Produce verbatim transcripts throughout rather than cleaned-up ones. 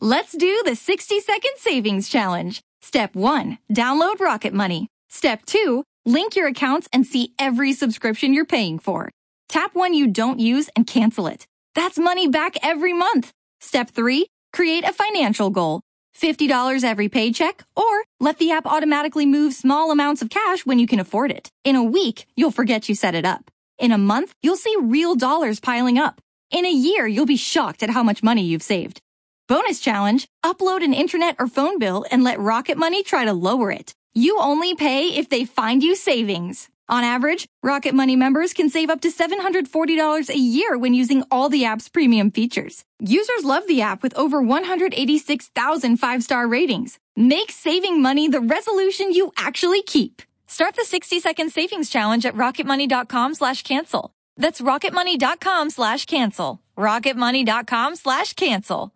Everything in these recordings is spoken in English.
Let's do the sixty second savings challenge. Step one, download Rocket Money. Step two, link your accounts and see every subscription you're paying for. Tap one you don't use and cancel it. That's money back every month. Step three, create a financial goal. fifty dollars every paycheck, or let the app automatically move small amounts of cash when you can afford it. In a week, you'll forget you set it up. In a month, you'll see real dollars piling up. In a year, you'll be shocked at how much money you've saved. Bonus challenge, upload an internet or phone bill and let Rocket Money try to lower it. You only pay if they find you savings. On average, Rocket Money members can save up to seven hundred forty dollars a year when using all the app's premium features. Users love the app with over one hundred eighty-six thousand five-star ratings. Make saving money the resolution you actually keep. Start the sixty second savings challenge at rocketmoney.com slash cancel. That's rocketmoney.com slash cancel. rocketmoney.com slash cancel.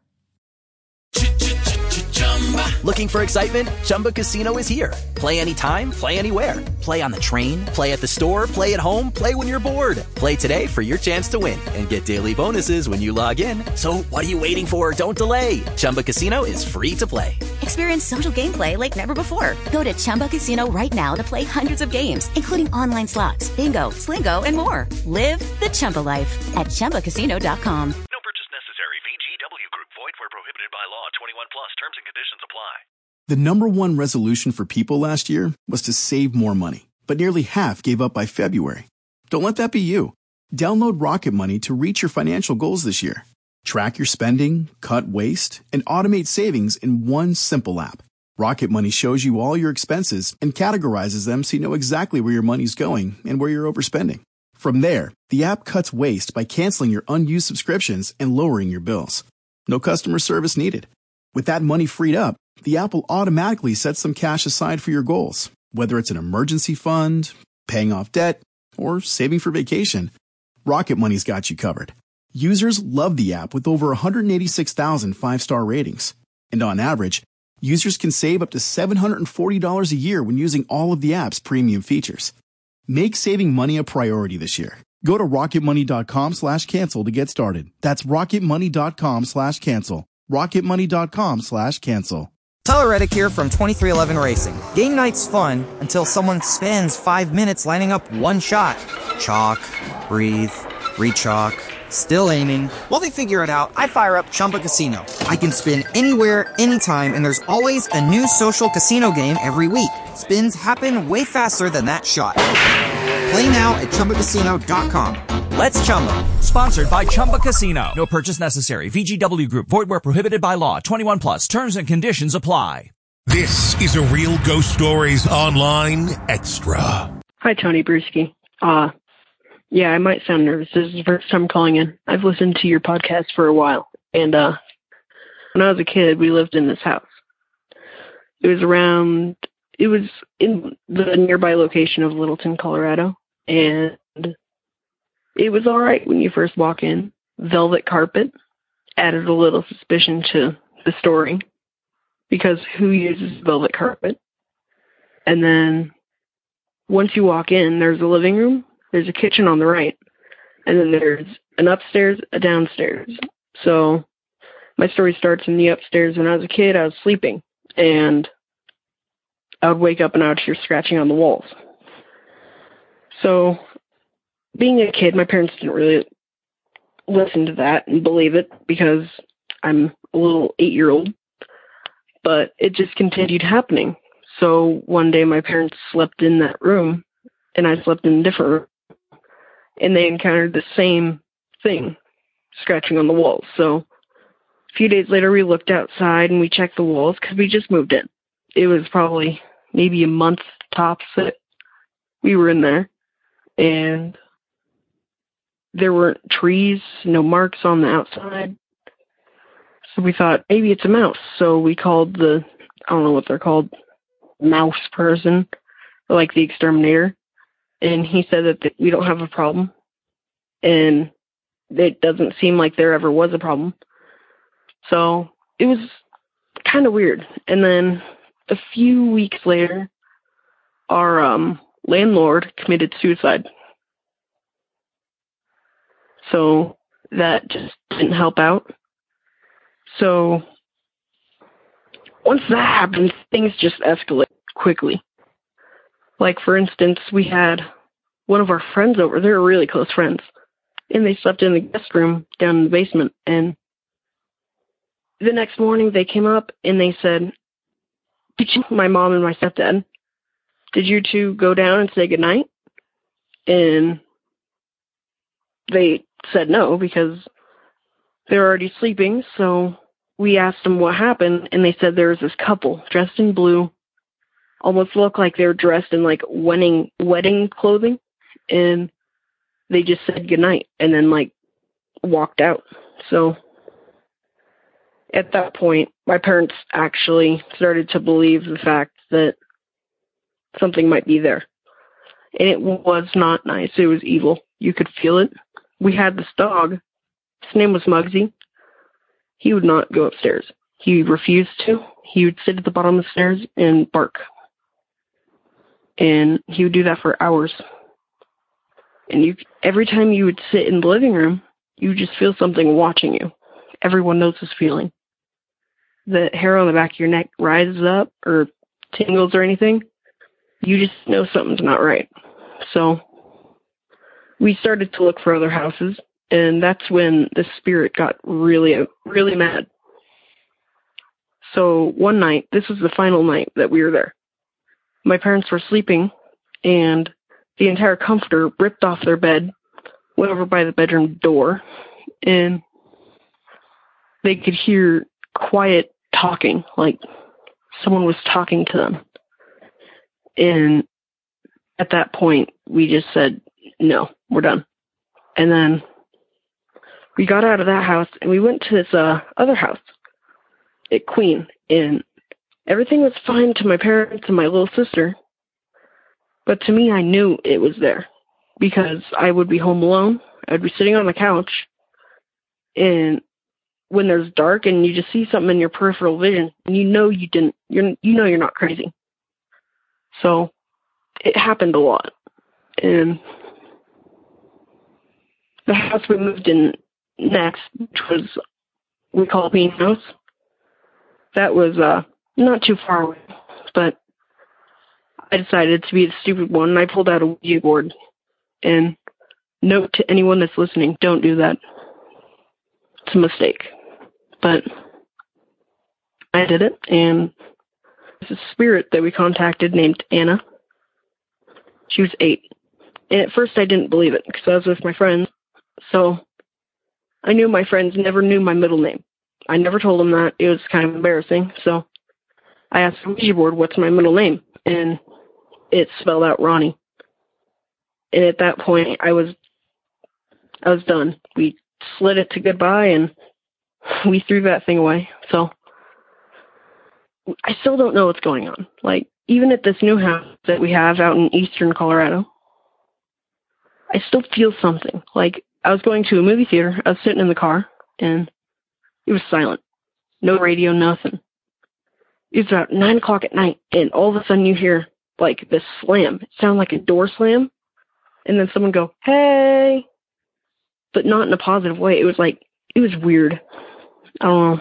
Looking for excitement? Chumba Casino is here. Play anytime, play anywhere. Play on the train, play at the store, play at home, play when you're bored. Play today for your chance to win and get daily bonuses when you log in. So what are you waiting for? Don't delay. Chumba Casino is free to play. Experience social gameplay like never before. Go to Chumba Casino right now to play hundreds of games, including online slots, bingo, Slingo, and more. Live the Chumba life at chumba casino dot com. No purchase necessary. V G W Group. Void where prohibited by law. twenty-one plus. Terms and conditions apply. The number one resolution for people last year was to save more money, but nearly half gave up by February. Don't let that be you. Download Rocket Money to reach your financial goals this year. Track your spending, cut waste, and automate savings in one simple app. Rocket Money shows you all your expenses and categorizes them so you know exactly where your money's going and where you're overspending. From there, the app cuts waste by canceling your unused subscriptions and lowering your bills. No customer service needed. With that money freed up, the app will automatically set some cash aside for your goals, whether it's an emergency fund, paying off debt, or saving for vacation. Rocket Money's got you covered. Users love the app with over one hundred eighty-six thousand five-star ratings. And on average, users can save up to seven hundred forty dollars a year when using all of the app's premium features. Make saving money a priority this year. Go to rocketmoney.com slash cancel to get started. That's rocketmoney.com slash cancel. rocketmoney.com slash cancel. Tyler Reddick here from twenty-three eleven Racing. Game night's fun until someone spends five minutes lining up one shot. Chalk, breathe, re-chalk, still aiming. While they figure it out, I fire up Chumba Casino. I can spin anywhere, anytime, and there's always a new social casino game every week. Spins happen way faster than that shot. Play now at chumba casino dot com. Let's Chumba. Sponsored by Chumba Casino. No purchase necessary. V G W Group. Void where prohibited by law. twenty-one plus. Terms and conditions apply. This is a Real Ghost Stories Online Extra. Hi, Tony Bruschi. Uh, yeah, I might sound nervous. This is the first time calling in. I've listened to your podcast for a while. And uh, when I was a kid, we lived in this house. It was around, it was in the nearby location of Littleton, Colorado. And it was all right when you first walk in. Velvet carpet added a little suspicion to the story, because who uses velvet carpet? And then once you walk in, there's a living room, there's a kitchen on the right, and then there's an upstairs, a downstairs. So my story starts in the upstairs. When I was a kid, I was sleeping, and I would wake up and I would hear scratching on the walls. So being a kid, my parents didn't really listen to that and believe it, because I'm a little eight-year-old. But it just continued happening. So one day my parents slept in that room, and I slept in a different room, and they encountered the same thing, scratching on the walls. So a few days later, we looked outside and we checked the walls, because we just moved in. It was probably maybe a month tops that we were in there, and there weren't trees, no marks on the outside. So we thought, maybe it's a mouse. So we called the, I don't know what they're called, mouse person, or like the exterminator. And he said that we don't have a problem. And it doesn't seem like there ever was a problem. So it was kind of weird. And then a few weeks later, our um, landlord committed suicide. So that just didn't help out. So once that happens, things just escalate quickly. Like, for instance, we had one of our friends over. They were really close friends. And they slept in the guest room down in the basement. And the next morning they came up and they said, did you, my mom and my stepdad, did you two go down and say goodnight? And they said no, because they were already sleeping. So we asked them what happened, and they said there was this couple dressed in blue, almost looked like they were dressed in like wedding wedding clothing, and they just said goodnight and then like walked out. So at that point, my parents actually started to believe the fact that something might be there. And it was not nice. It was evil. You could feel it. We had this dog. His name was Muggsy. He would not go upstairs. He refused to. He would sit at the bottom of the stairs and bark. And he would do that for hours. And you, every time you would sit in the living room, you would just feel something watching you. Everyone knows this feeling. The hair on the back of your neck rises up or tingles or anything. You just know something's not right. So we started to look for other houses, and that's when the spirit got really, really mad. So one night, this was the final night that we were there. My parents were sleeping, and the entire comforter ripped off their bed, went over by the bedroom door, and they could hear quiet talking, like someone was talking to them. And at that point, we just said, no, we're done. And then we got out of that house, and we went to this uh, other house at Queen, and everything was fine to my parents and my little sister. But to me, I knew it was there because I would be home alone. I'd be sitting on the couch, and when there's dark and you just see something in your peripheral vision, and you know you didn't, you're, you know you're not crazy. So it happened a lot. And the house we moved in next, which was, we call it Bean House, that was uh, not too far away, but I decided to be the stupid one, and I pulled out a Ouija board. And note to anyone that's listening, don't do that. It's a mistake. But I did it, and there's a spirit that we contacted named Anna. She was eight. And at first I didn't believe it, because I was with my friends. So I knew my friends never knew my middle name. I never told them that. It was kind of embarrassing. So I asked the Ouija board, what's my middle name? And it spelled out Ronnie. And at that point, I was, I was done. We slid it to goodbye, and we threw that thing away. So I still don't know what's going on. Like, even at this new house that we have out in eastern Colorado, I still feel something. Like, I was going to a movie theater. I was sitting in the car, and it was silent. No radio, nothing. It was about nine o'clock at night, and all of a sudden you hear, like, this slam. It sounded like a door slam, and then someone go, hey, but not in a positive way. It was like, it was weird. I don't know.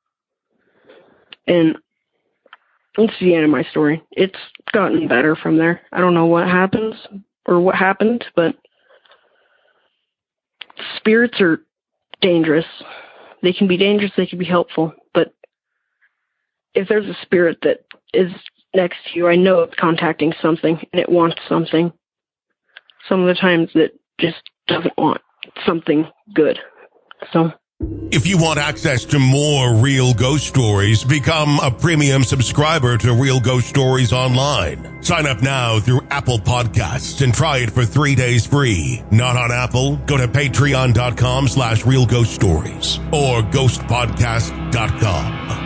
And that's the end of my story. It's gotten better from there. I don't know what happens or what happened, but spirits are dangerous. They can be dangerous, they can be helpful, but if there's a spirit that is next to you, I know it's contacting something, and it wants something. Some of the times it just doesn't want something good. So if you want access to more Real Ghost Stories, become a premium subscriber to Real Ghost Stories Online. Sign up now through Apple Podcasts and try it for three days free. Not on Apple? Go to patreon.com slash Real Ghost Stories or ghost podcast dot com.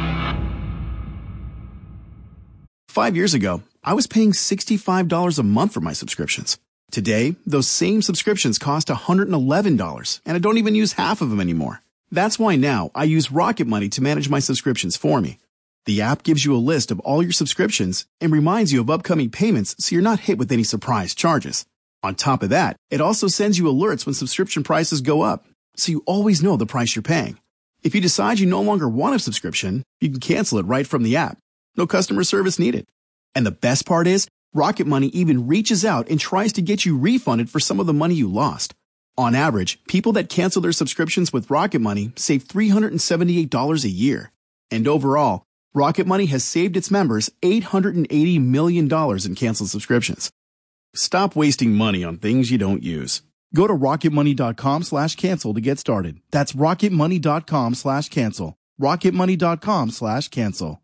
Five years ago, I was paying sixty-five dollars a month for my subscriptions. Today, those same subscriptions cost one hundred eleven dollars, and I don't even use half of them anymore. That's why now I use Rocket Money to manage my subscriptions for me. The app gives you a list of all your subscriptions and reminds you of upcoming payments so you're not hit with any surprise charges. On top of that, it also sends you alerts when subscription prices go up, so you always know the price you're paying. If you decide you no longer want a subscription, you can cancel it right from the app. No customer service needed. And the best part is, Rocket Money even reaches out and tries to get you refunded for some of the money you lost. On average, people that cancel their subscriptions with Rocket Money save three hundred seventy-eight dollars a year. And overall, Rocket Money has saved its members eight hundred eighty million dollars in canceled subscriptions. Stop wasting money on things you don't use. Go to rocketmoney.com slash cancel to get started. That's rocketmoney.com slash cancel. rocketmoney.com slash cancel.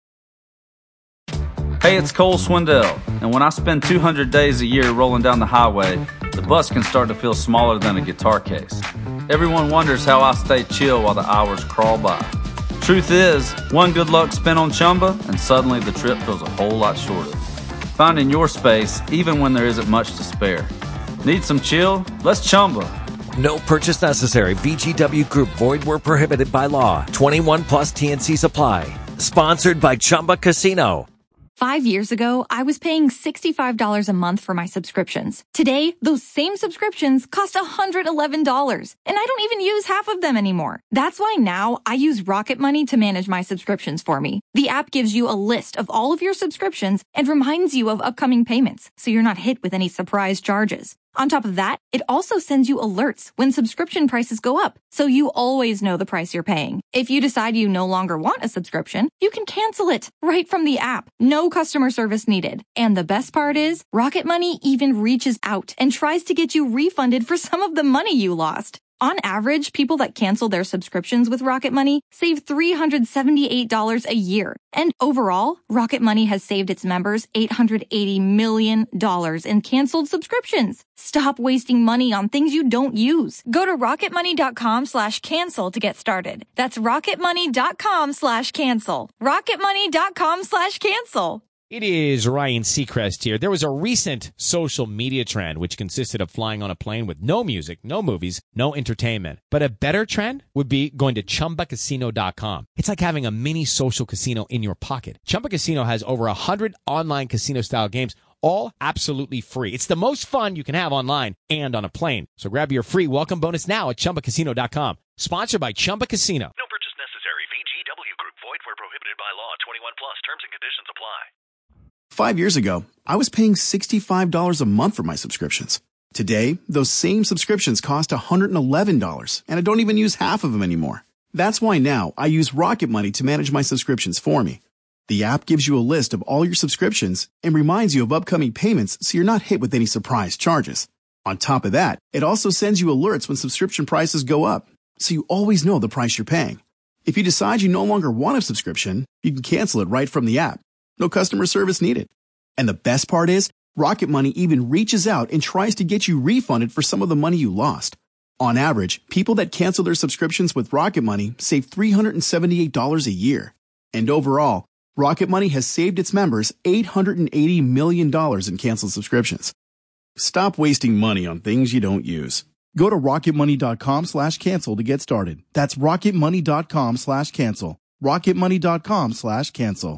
Hey, it's Cole Swindell, and when I spend two hundred days a year rolling down the highway, the bus can start to feel smaller than a guitar case. Everyone wonders how I stay chill while the hours crawl by. Truth is, one good luck spin on Chumba, and suddenly the trip feels a whole lot shorter. Finding your space, even when there isn't much to spare. Need some chill? Let's Chumba. No purchase necessary. V G W Group. Void where prohibited by law. twenty-one plus T N C supply. Sponsored by Chumba Casino. Five years ago, I was paying sixty-five dollars a month for my subscriptions. Today, those same subscriptions cost one hundred eleven dollars, and I don't even use half of them anymore. That's why now I use Rocket Money to manage my subscriptions for me. The app gives you a list of all of your subscriptions and reminds you of upcoming payments, so you're not hit with any surprise charges. On top of that, it also sends you alerts when subscription prices go up, so you always know the price you're paying. If you decide you no longer want a subscription, you can cancel it right from the app. No customer service needed. And the best part is, Rocket Money even reaches out and tries to get you refunded for some of the money you lost. On average, people that cancel their subscriptions with Rocket Money save three hundred seventy-eight dollars a year. And overall, Rocket Money has saved its members eight hundred eighty million dollars in canceled subscriptions. Stop wasting money on things you don't use. Go to rocketmoney.com slash cancel to get started. That's rocketmoney.com slash cancel. rocketmoney.com slash cancel. It is Ryan Seacrest here. There was a recent social media trend which consisted of flying on a plane with no music, no movies, no entertainment. But a better trend would be going to chumba casino dot com. It's like having a mini social casino in your pocket. Chumba Casino has over one hundred online casino-style games, all absolutely free. It's the most fun you can have online and on a plane. So grab your free welcome bonus now at chumba casino dot com. Sponsored by Chumba Casino. No purchase necessary. V G W Group. Void where prohibited by law. twenty-one plus. Terms and conditions apply. Five years ago, I was paying sixty-five dollars a month for my subscriptions. Today, those same subscriptions cost one hundred eleven dollars, and I don't even use half of them anymore. That's why now I use Rocket Money to manage my subscriptions for me. The app gives you a list of all your subscriptions and reminds you of upcoming payments so you're not hit with any surprise charges. On top of that, it also sends you alerts when subscription prices go up, so you always know the price you're paying. If you decide you no longer want a subscription, you can cancel it right from the app. No customer service needed. And the best part is, Rocket Money even reaches out and tries to get you refunded for some of the money you lost. On average, people that cancel their subscriptions with Rocket Money save three hundred seventy-eight dollars a year. And overall, Rocket Money has saved its members eight hundred eighty million dollars in canceled subscriptions. Stop wasting money on things you don't use. Go to rocketmoney.com slash cancel to get started. That's rocketmoney.com slash cancel. rocketmoney.com slash cancel.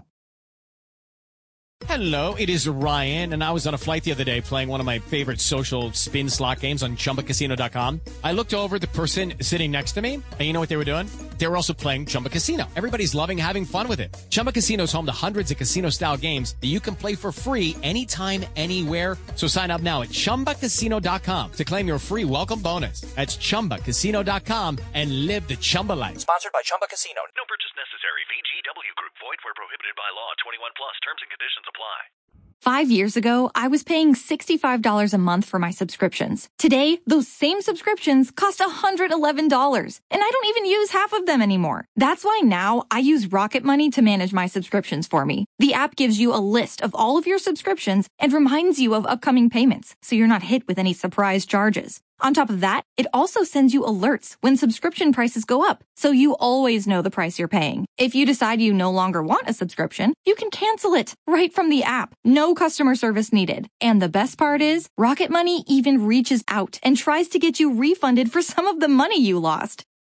Hello, it is Ryan, and I was on a flight the other day playing one of my favorite social spin slot games on chumba casino dot com. I looked over at the person sitting next to me, and you know what they were doing? They were also playing Chumba Casino. Everybody's loving having fun with it. Chumba Casino is home to hundreds of casino-style games that you can play for free anytime, anywhere. So sign up now at chumba casino dot com to claim your free welcome bonus. That's chumba casino dot com and live the Chumba life. Sponsored by Chumba Casino. No purchase necessary. V G W Group. Void where prohibited by law. twenty-one plus. Terms and conditions apply. Five years ago, I was paying sixty-five dollars a month for my subscriptions. Today, those same subscriptions cost one hundred eleven dollars, and I don't even use half of them anymore. That's why now I use Rocket Money to manage my subscriptions for me. The app gives you a list of all of your subscriptions and reminds you of upcoming payments, so you're not hit with any surprise charges. On top of that, it also sends you alerts when subscription prices go up, so you always know the price you're paying. If you decide you no longer want a subscription, you can cancel it right from the app. No customer service needed. And the best part is, Rocket Money even reaches out and tries to get you refunded for some of the money you lost.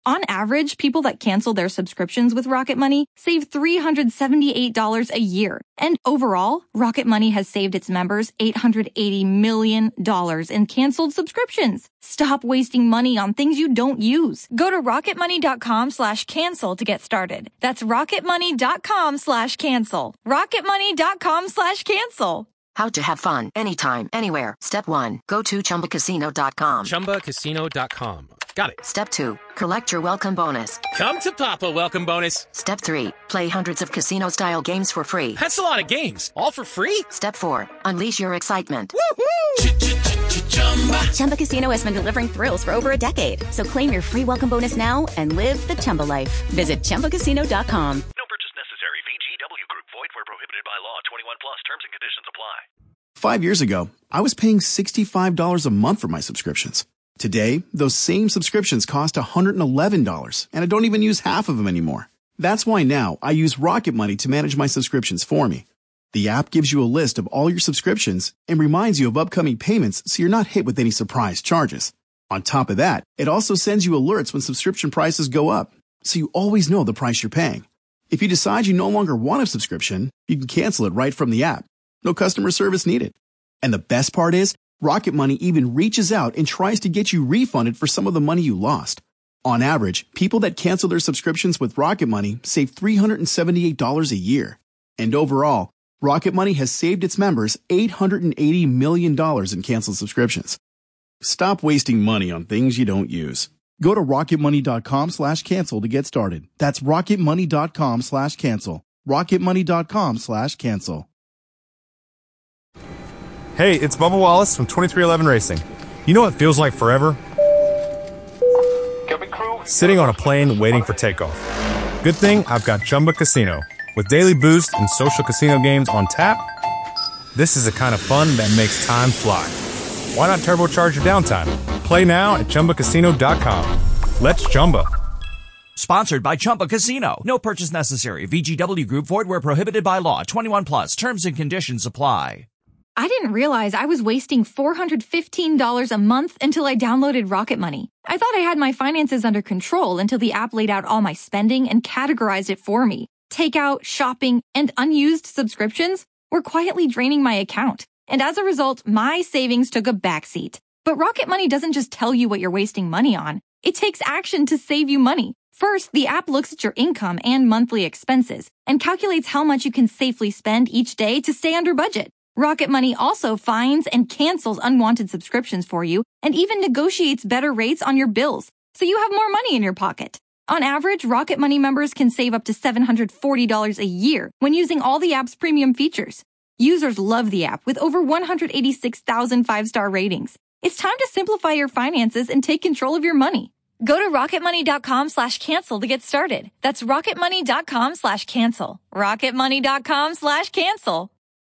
On average, people that cancel their subscriptions with Rocket Money save three hundred seventy-eight dollars a year. And overall, Rocket Money has saved its members eight hundred eighty million dollars in canceled subscriptions. Stop wasting money on things you don't use. Go to rocketmoney.com slash cancel to get started. That's rocketmoney.com slash cancel. rocketmoney.com slash cancel. How to have fun anytime, anywhere. Step one, go to chumba casino dot com. chumba casino dot com. Got it. Step two, collect your welcome bonus. Come to Papa welcome bonus. Step three, play hundreds of casino-style games for free. That's a lot of games, all for free? Step four, unleash your excitement. Chumba. Chumba Casino has been delivering thrills for over a decade. So claim your free welcome bonus now and live the Chumba life. Visit chumba casino dot com. No purchase necessary. V G W Group. Void where prohibited by law. twenty-one plus. Terms and conditions apply. Five years ago, I was paying sixty-five dollars a month for my subscriptions. Today, those same subscriptions cost one hundred eleven dollars, and I don't even use half of them anymore. That's why now I use Rocket Money to manage my subscriptions for me. The app gives you a list of all your subscriptions and reminds you of upcoming payments so you're not hit with any surprise charges. On top of that, it also sends you alerts when subscription prices go up, so you always know the price you're paying. If you decide you no longer want a subscription, you can cancel it right from the app. No customer service needed. And the best part is, Rocket Money even reaches out and tries to get you refunded for some of the money you lost. On average, people that cancel their subscriptions with Rocket Money save three hundred seventy-eight dollars a year. And overall, Rocket Money has saved its members eight hundred eighty million dollars in canceled subscriptions. Stop wasting money on things you don't use. Go to rocketmoney.com slash cancel to get started. That's rocketmoney.com slash cancel. rocketmoney.com slash cancel. Hey, it's Bubba Wallace from twenty-three eleven Racing. You know what feels like forever? Sitting on a plane waiting for takeoff. Good thing I've got Chumba Casino. With daily boost and social casino games on tap, this is the kind of fun that makes time fly. Why not turbocharge your downtime? Play now at chumba casino dot com. Let's Chumba. Sponsored by Chumba Casino. No purchase necessary. V G W Group. Void where prohibited by law. twenty-one plus. Terms and conditions apply. I didn't realize I was wasting four hundred fifteen dollars a month until I downloaded Rocket Money. I thought I had my finances under control until the app laid out all my spending and categorized it for me. Takeout, shopping, and unused subscriptions were quietly draining my account. And as a result, my savings took a backseat. But Rocket Money doesn't just tell you what you're wasting money on. It takes action to save you money. First, the app looks at your income and monthly expenses and calculates how much you can safely spend each day to stay under budget. Rocket Money also finds and cancels unwanted subscriptions for you and even negotiates better rates on your bills, so you have more money in your pocket. On average, Rocket Money members can save up to seven hundred forty dollars a year when using all the app's premium features. Users love the app with over one hundred eighty-six thousand five-star ratings. It's time to simplify your finances and take control of your money. Go to rocketmoney.com slash cancel to get started. That's rocketmoney.com slash cancel. rocketmoney.com slash cancel.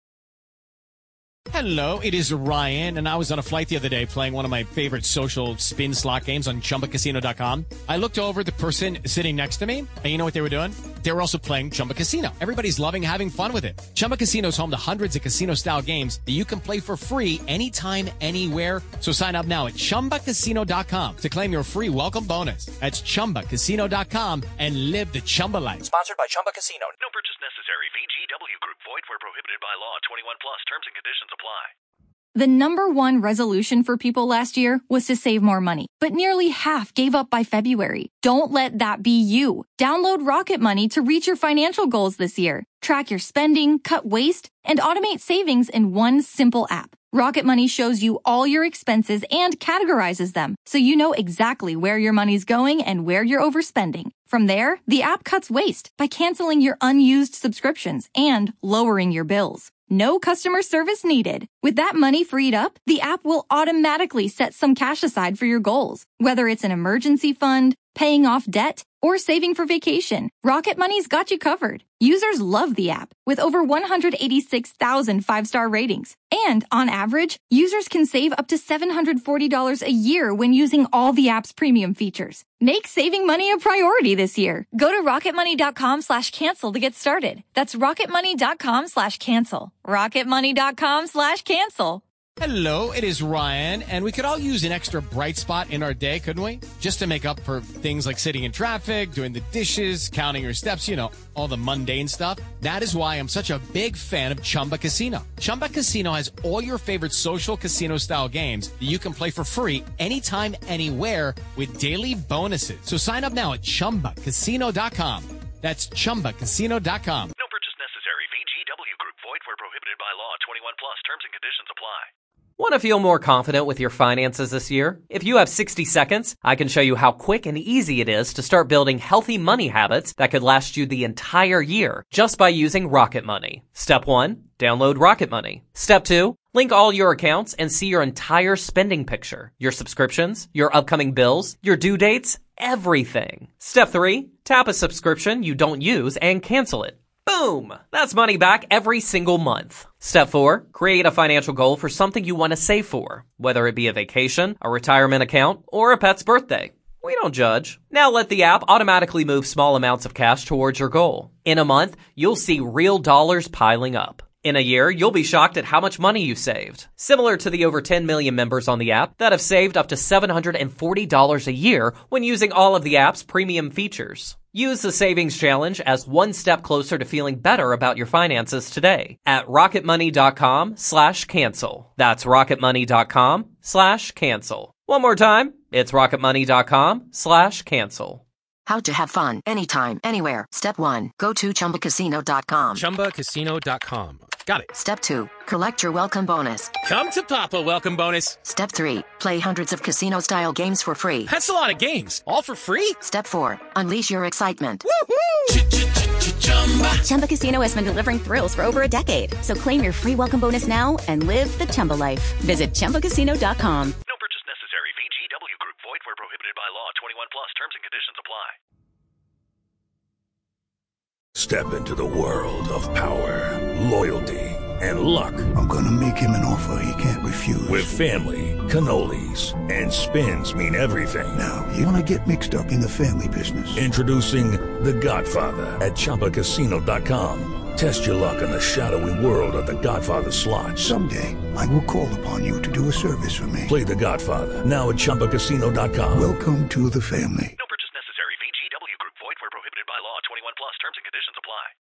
Hello, it is Ryan, and I was on a flight the other day playing one of my favorite social spin slot games on chumba casino dot com. I looked over at the person sitting next to me, and you know what they were doing? They were also playing Chumba Casino. Everybody's loving having fun with it. Chumba Casino is home to hundreds of casino-style games that you can play for free anytime, anywhere. So sign up now at chumba casino dot com to claim your free welcome bonus. That's chumba casino dot com and live the Chumba life. Sponsored by Chumba Casino. No purchase necessary. V G W Group. Void where prohibited by law. twenty-one plus. Terms and conditions apply. The number one resolution for people last year was to save more money, but nearly half gave up by February. Don't let that be you. Download Rocket Money to reach your financial goals this year. Track your spending, cut waste, and automate savings in one simple app. Rocket Money shows you all your expenses and categorizes them, so you know exactly where your money's going and where you're overspending. From there, the app cuts waste by canceling your unused subscriptions and lowering your bills. No customer service needed. With that money freed up, the app will automatically set some cash aside for your goals. Whether it's an emergency fund, paying off debt, or saving for vacation, Rocket Money's got you covered. Users love the app with over one hundred eighty-six thousand five-star ratings. And on average, users can save up to seven hundred forty dollars a year when using all the app's premium features. Make saving money a priority this year. Go to rocketmoney.com slash cancel to get started. That's rocketmoney.com slash cancel. rocketmoney.com slash cancel. Hello, it is Ryan, and we could all use an extra bright spot in our day, couldn't we? Just to make up for things like sitting in traffic, doing the dishes, counting your steps, you know, all the mundane stuff. That is why I'm such a big fan of Chumba Casino. Chumba Casino has all your favorite social casino-style games that you can play for free anytime, anywhere with daily bonuses. So sign up now at chumba casino dot com. That's chumba casino dot com. No purchase necessary. V G W Group. Void where prohibited by law. twenty-one plus. Terms and conditions apply. Want to feel more confident with your finances this year? If you have sixty seconds, I can show you how quick and easy it is to start building healthy money habits that could last you the entire year just by using Rocket Money. Step one, download Rocket Money. Step two, link all your accounts and see your entire spending picture, your subscriptions, your upcoming bills, your due dates, everything. Step three, tap a subscription you don't use and cancel it. Boom! That's money back every single month. Step four, create a financial goal for something you want to save for, whether it be a vacation, a retirement account, or a pet's birthday. We don't judge. Now let the app automatically move small amounts of cash towards your goal. In a month, you'll see real dollars piling up. In a year, you'll be shocked at how much money you saved. Similar to the over ten million members on the app that have saved up to seven hundred forty dollars a year when using all of the app's premium features. Use the Savings Challenge as one step closer to feeling better about your finances today at rocketmoney.com slash cancel. That's rocketmoney.com slash cancel. One more time, it's rocketmoney.com slash cancel. How to have fun anytime, anywhere. Step one, go to chumba casino dot com. chumba casino dot com. Got it. Step two, collect your welcome bonus. Come to Papa welcome bonus. Step three, play hundreds of casino-style games for free. That's a lot of games, all for free? Step four, unleash your excitement. Chumba. Chumba Casino has been delivering thrills for over a decade. So claim your free welcome bonus now and live the Chumba life. Visit chumba casino dot com. No purchase necessary. V G W Group. Void where prohibited by law. twenty-one plus. Terms and conditions apply. Step into the world of power, loyalty, and luck. I'm gonna make him an offer he can't refuse. With family, cannolis, and spins mean everything. Now, you wanna get mixed up in the family business. Introducing The Godfather at chumba casino dot com. Test your luck in the shadowy world of The Godfather slot. Someday, I will call upon you to do a service for me. Play The Godfather, now at chumba casino dot com. Welcome to the family. No purchase necessary. V G W Group. Void where prohibited by law. twenty-one plus. Terms and conditions apply.